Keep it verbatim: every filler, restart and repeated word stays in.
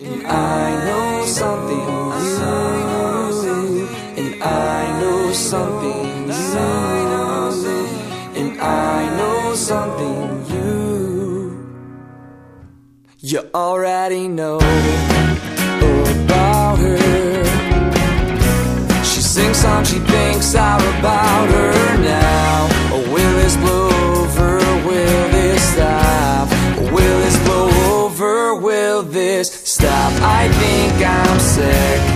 And I know something you, and I know something you, and I know something you, you already know about her. She sings songs she thinks are about her now. Oh, will this blow over? Will this stop? Will this blow over? Will this stop? I think I'm sick